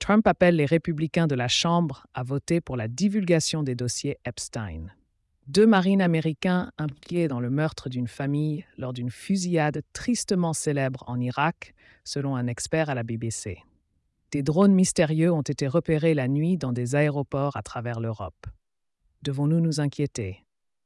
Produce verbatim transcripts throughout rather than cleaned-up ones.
Trump appelle les républicains de la Chambre à voter pour la divulgation des dossiers Epstein. Deux marines américains impliqués dans le meurtre d'une famille lors d'une fusillade tristement célèbre en Irak, selon un expert à la B B C. Des drones mystérieux ont été repérés la nuit dans des aéroports à travers l'Europe. Devons-nous nous inquiéter?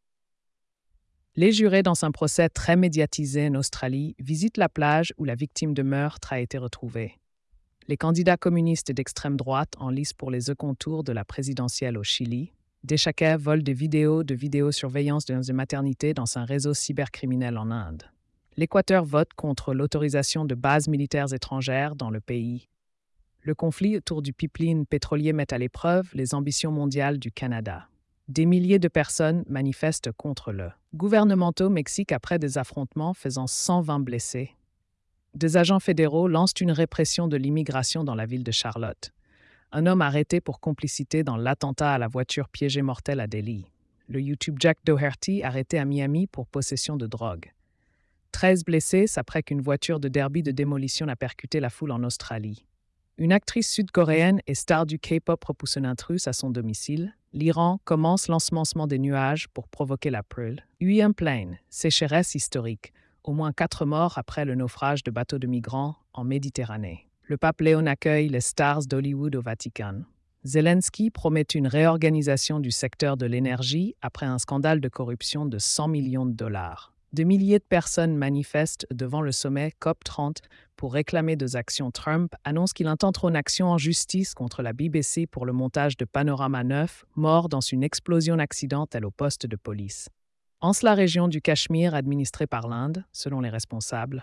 Les jurés dans un procès très médiatisé en Australie visitent la plage où la victime de meurtre a été retrouvée. Les candidats communistes d'extrême droite en lice pour les contours de la présidentielle au Chili. Deshake vole des vidéos de vidéosurveillance dans une maternité dans un réseau cybercriminel en Inde. L'Équateur vote contre l'autorisation de bases militaires étrangères dans le pays. Le conflit autour du pipeline pétrolier met à l'épreuve les ambitions mondiales du Canada. Des milliers de personnes manifestent contre le gouvernement au Mexique après des affrontements faisant cent vingt blessés. Des agents fédéraux lancent une répression de l'immigration dans la ville de Charlotte. Un homme arrêté pour complicité dans l'attentat à la voiture piégée mortelle à Delhi. Le YouTube Jack Doherty arrêté à Miami pour possession de drogue. treize blessés après qu'une voiture de derby de démolition a percuté la foule en Australie. Une actrice sud-coréenne et star du K-pop repousse un intrus à son domicile. L'Iran commence l'ensemencement des nuages pour provoquer la brûle. Huyen Plain, sécheresse historique. Au moins quatre morts après le naufrage de bateaux de migrants en Méditerranée. Le pape Léon accueille les stars d'Hollywood au Vatican. Zelensky promet une réorganisation du secteur de l'énergie après un scandale de corruption de cent millions de dollars. Des milliers de personnes manifestent devant le sommet COP trente pour réclamer des actions. Trump annonce qu'il intente une action en justice contre la B B C pour le montage de Panorama neuf, mort dans une explosion accidentelle au poste de police. En la région du Cachemire administrée par l'Inde, selon les responsables.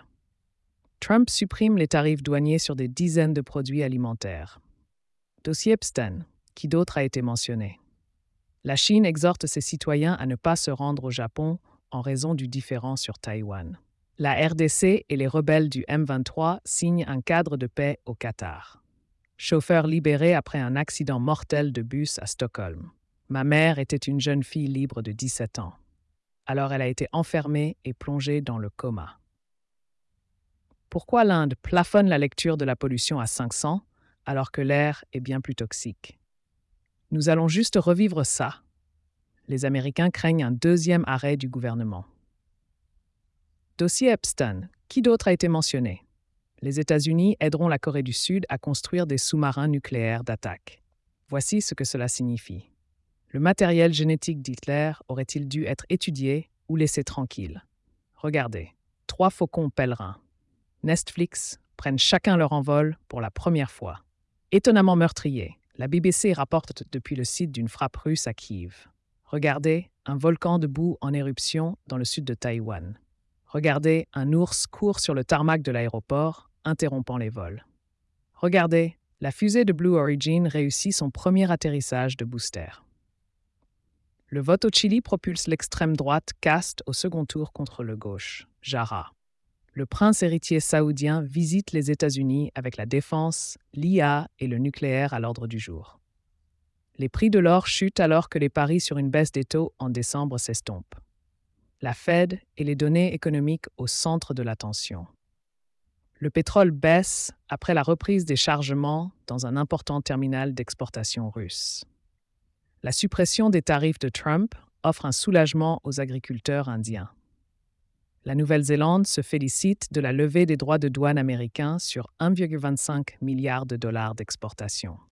Trump supprime les tarifs douaniers sur des dizaines de produits alimentaires. Dossier Epstein, qui d'autre a été mentionné? La Chine exhorte ses citoyens à ne pas se rendre au Japon en raison du différend sur Taïwan. La R D C et les rebelles du M vingt-trois signent un cadre de paix au Qatar. Chauffeur libéré après un accident mortel de bus à Stockholm. Ma mère était une jeune fille libre de dix-sept ans. Alors elle a été enfermée et plongée dans le coma. Pourquoi l'Inde plafonne la lecture de la pollution à cinq cents alors que l'air est bien plus toxique? Nous allons juste revivre ça. Les Américains craignent un deuxième arrêt du gouvernement. Dossier Epstein. Qui d'autre a été mentionné? Les États-Unis aideront la Corée du Sud à construire des sous-marins nucléaires d'attaque. Voici ce que cela signifie. Le matériel génétique d'Hitler aurait-il dû être étudié ou laissé tranquille? Regardez, trois faucons pèlerins. Netflix prennent chacun leur envol pour la première fois. Étonnamment meurtrier, la B B C rapporte depuis le site d'une frappe russe à Kiev. Regardez, un volcan de boue en éruption dans le sud de Taïwan. Regardez, un ours court sur le tarmac de l'aéroport, interrompant les vols. Regardez, la fusée de Blue Origin réussit son premier atterrissage de booster. Le vote au Chili propulse l'extrême droite caste au second tour contre le gauche, Jara. Le prince héritier saoudien visite les États-Unis avec la défense, l'I A et le nucléaire à l'ordre du jour. Les prix de l'or chutent alors que les paris sur une baisse des taux en décembre s'estompent. La Fed et les données économiques au centre de l'attention. Le pétrole baisse après la reprise des chargements dans un important terminal d'exportation russe. La suppression des tarifs de Trump offre un soulagement aux agriculteurs indiens. La Nouvelle-Zélande se félicite de la levée des droits de douane américains sur un virgule vingt-cinq milliard de dollars d'exportation.